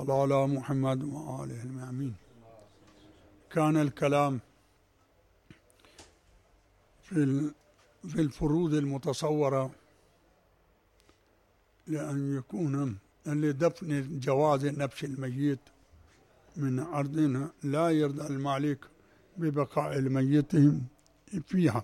صلى على محمد وآله المأمين. كان الكلام في الفروض المتصورة لأن يكون لدفن جواز نبش الميت من أرضنا لا يرضى المالك ببقاء الميت فيها.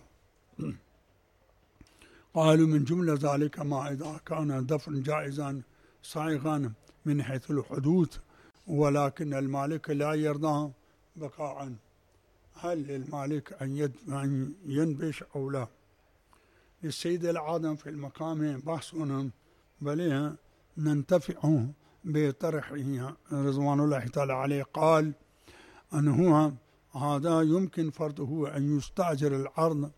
قالوا من جملة ذلك ما إذا كان دفن جائزا صائغا من حيث الحدوث ولكن المالك لا يرضى بقاء، هل للمالك أن ينبش أو لا؟ للسيد العادم في المقام بحثنا بل ننتفع بطرحه رضوان الله تعالى عليه. قال أنه هذا يمكن فرضه أن يستأجر الأرض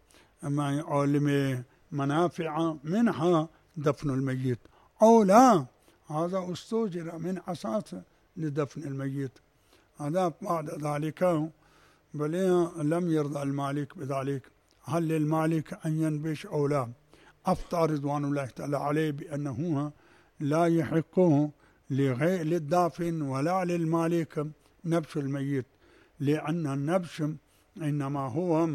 لمنافع منها دفن الميت، أو لا هذا استؤجر من أساس لدفن الميت. هذا بعد ذلك بل لم يرضى المالك بذلك، هل للمالك أن ينبش أو لا؟ أفتى رضوان الله تعالى عليه بأنه لا يحق للدافن ولا للمالك نبش الميت، لأن النبش إنما هو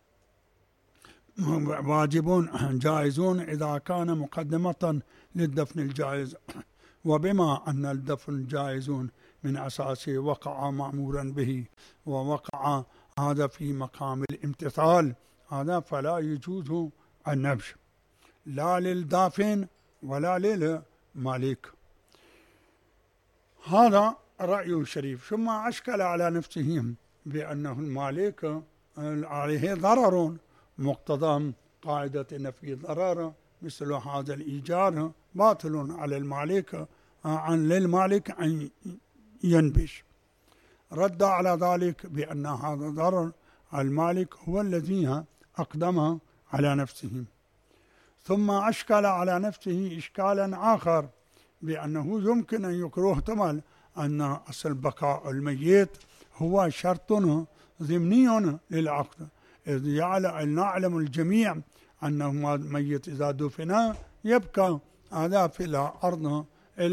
واجب جائزون إذا كان مقدمة للدفن الجائز، وبما أن الدفن جائزون من أساسه وقع مأمورا به ووقع هذا في مقام الامتثال، هذا فلا يجوز النبش لا للدافن ولا للمالك. هذا رأي شريف. ثم أشكل على نفسه بأنه المالك عليه ضرر مقتضى قاعدة نفي الضرر، مثل هذا الإيجار باطل على المالك للمالك أن ينبش. رد على ذلك بأن هذا ضرر المالك هو الذي أقدم على نفسه. ثم أشكل على نفسه إشكالا آخر بأنه يمكن أن يحتمل أن أصل بقاء الميت هو شرط ضمني للعقد، إذ نعلم الجميع أنه الميت إذا دفن يبقى هذا في الأرض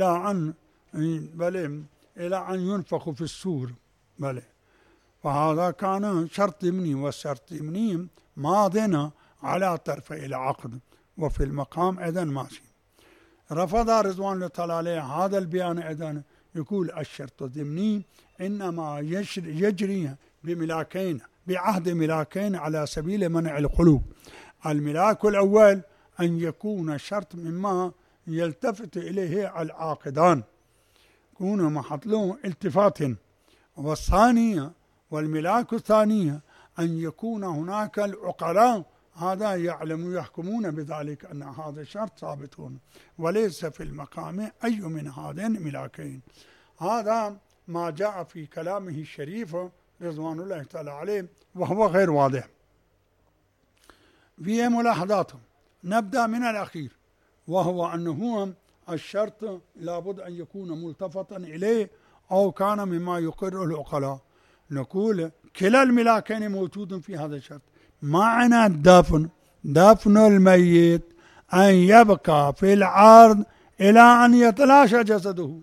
إلى أن ينفخ في السور بلى. فهذا كان شرط ضمني، والشرط ضمني ماض على طرفي العقد، وفي المقام أيضا ماشي. رفض رضوان الله تعالى عليه هذا البيان أيضا، يقول الشرط الضمني إنما يجري بملاكين بعهد ملاكين على سبيل منع الخلو. الملاك الأول أن يكون شرط مما يلتفت إليه العاقدان، يكون محط التفات، والثانية والملاك الثانية أن يكون هناك العقلاء هذا يحكمون بذلك أن هذا الشرط ثابت، وليس في المقام أي من هذين الملاكين. هذا ما جاء في كلامه الشريف رضوان الله تعالى عليه، وهو غير واضح. في ملاحظات، نبدأ من الأخير، وهو أنه الشرط لابد أن يكون ملتفتا إليه أو كان مما يقره العقلاء. نقول كلا الملاكين موجود في هذا الشرط. معنى دفن الميت أن يبقى في الأرض إلى أن يتلاشى جسده،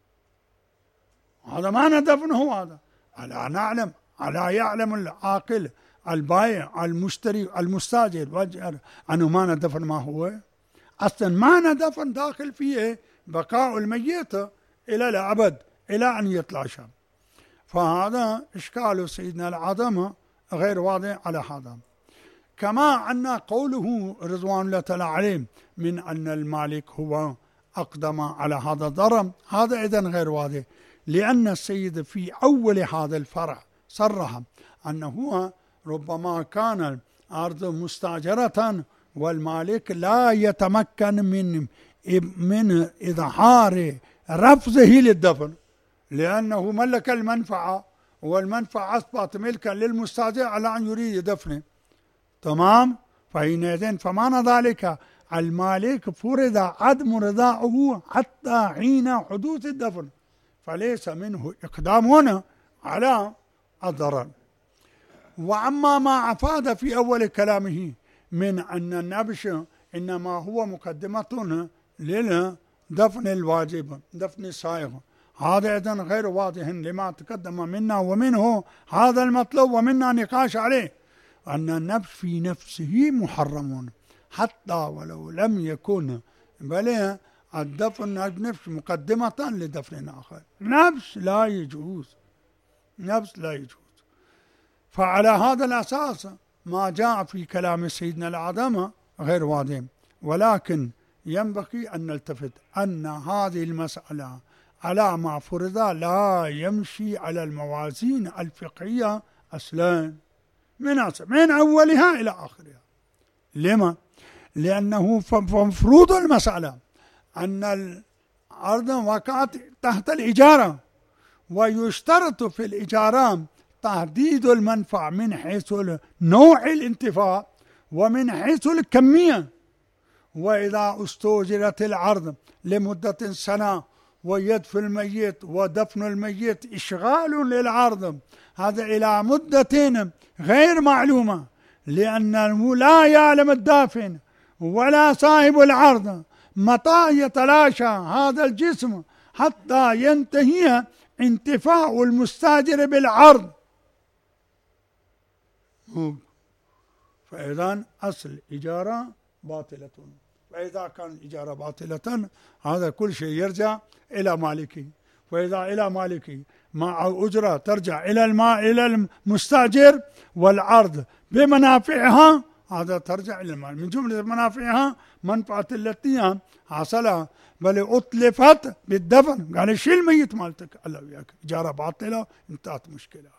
هذا معنى دفنه. هذا ألا يعلم العاقل البائع المشتري المستاجر أنه معنى دفن ما هو؟ أصلا معنى دفن داخل فيه بقاء الميت إلى الأبد إلى أن يتلاشى. فهذا إشكال سيدنا العدم غير واضح على هذا. كما أن قوله رضوان الله تعالى عليه من أن المالك هو أقدم على هذا الضرر، هذا إذن غير واضح، لأن السيد في أول هذا الفرع صرح أنه ربما كان الأرض مستأجرة والمالك لا يتمكن من إظهار رفضه للدفن، لأنه ملك المنفعة، والمنفعة أصبحت ملكا للمستأجر على أن يريد دفنه. تمام؟ فحينئذ فمعنى ذلك المالك فرض عدم رضاعه حتى حين حدوث الدفن، فليس منه إقدام هنا على الضرر. وأما ما أفاد في أول كلامه من أن النبش إنما هو مقدمة للدفن الواجب، دفن الصائغ، هذا أيضا غير واضح لما تقدم منا، ومنه هذا المطلوب ومنا نقاش عليه، أن النفس في نفسه محرم حتى ولو لم يكن، بل الدفن النفس مقدمة لدفن آخر. نفس لا يجوز، نفس لا يجوز. فعلى هذا الأساس ما جاء في كلام سيدنا الأعظم غير واضح، ولكن ينبغي أن نلتفت أن هذه المسألة على ما فرض لا يمشي على الموازين الفقهية أصلا من أولها إلى آخرها. لما؟ لأنه مفروض المسألة أن الأرض وقعت تحت الإجارة، ويشترط في الإجارة تحديد المنفعة من حيث نوع الانتفاع ومن حيث الكمية. وإذا استؤجرت الأرض لمدة سنة ويدفن الميت ودفن الميت إشغال للأرض، هذا إلى مدة غير معلومة، لأنه لا يعلم الدافن ولا صاحب الأرض متى يتلاشى هذا الجسم حتى ينتهي انتفاع المستاجر بالعرض. فإذا أصل الإجارة باطلة، فإذا كان الإجارة باطلة هذا كل شيء يرجع إلى مالكه، وإذا إلى مالكه مع أجرة ترجع إلى المستأجر، والعرض بمنافعها هذا ترجع إلى المال. من جملة منافعها منفعة التي حصلها بل أطلفت بالدفن، قال شيل الميت مالتك، الله وياك إجارة باطلة انتهت مشكلة.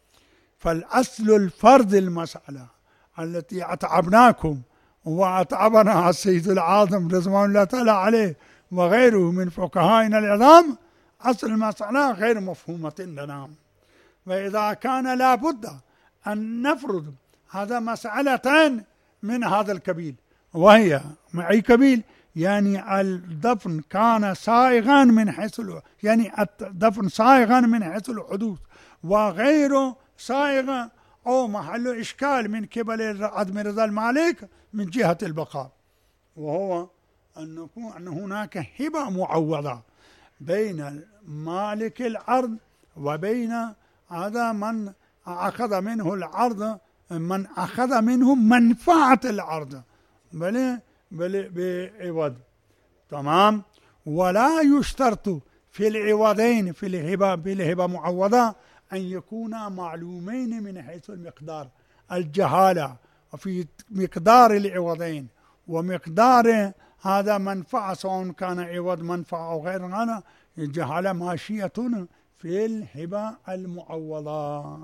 فالأصل الفرض المسألة التي أتعبناكم وأتعبنا السيد العاظم رضوان الله تعالى عليه وغيره من فقهائنا العظام، أصل المسألة غير مفهومة لنا. وإذا كان لابد أن نفرض هذا مسألتان من هذا الكبيل، وهي أي كبيل؟ يعني الدفن كان سائغا من حيث يعني الدفن سائغا من حيث الحدوث، وغير سائغ أو محل إشكال من قبل عدم رضا المالك من جهة البقاء، وهو أن هناك هبة معوضة بين مالك الأرض وبين هذا من أخذ منه الأرض، من أخذ منه منفعة الأرض بل بعوض. تمام. ولا يشترط في العوضين في الهبة بالهبة معوضة أن يكونا معلومين من حيث المقدار، الجهالة في مقدار العوضين ومقدار هذا منفعة، سواء كان عوض منفعة أو غير هذا، الجهالة ماشية في الهبة المعوضة،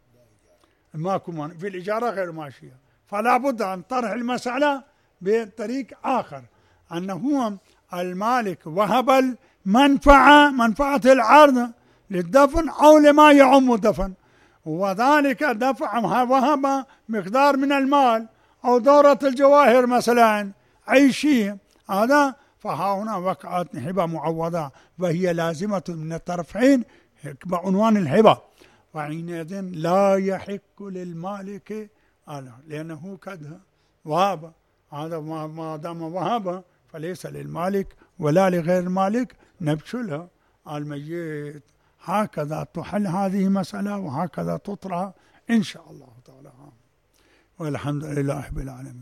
ماكو في الإجارة غير ماشية. فلا بد أن طرح المسألة بطريق آخر، أنه المالك وهب منفعة العرض للدفن أو لما يعم الدفن، وذلك دفع وهب مقدار من المال أو دورة الجواهر مثلا أي شيء هذا، فها وقعت هبة معوضة وهي لازمة من الطرفين بعنوان الهبة، وحينئذ لا يحق للمالك لأنه قد وهب، هذا ما دام وهب فليس للمالك ولا لغير المالك نبشله الميت. هكذا تحل هذه مسألة وهكذا تطرح إن شاء الله تعالى، والحمد لله رب العالمين.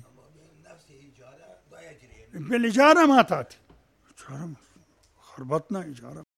بالإجارة ما تأتي، إجارة خربطنا إجارة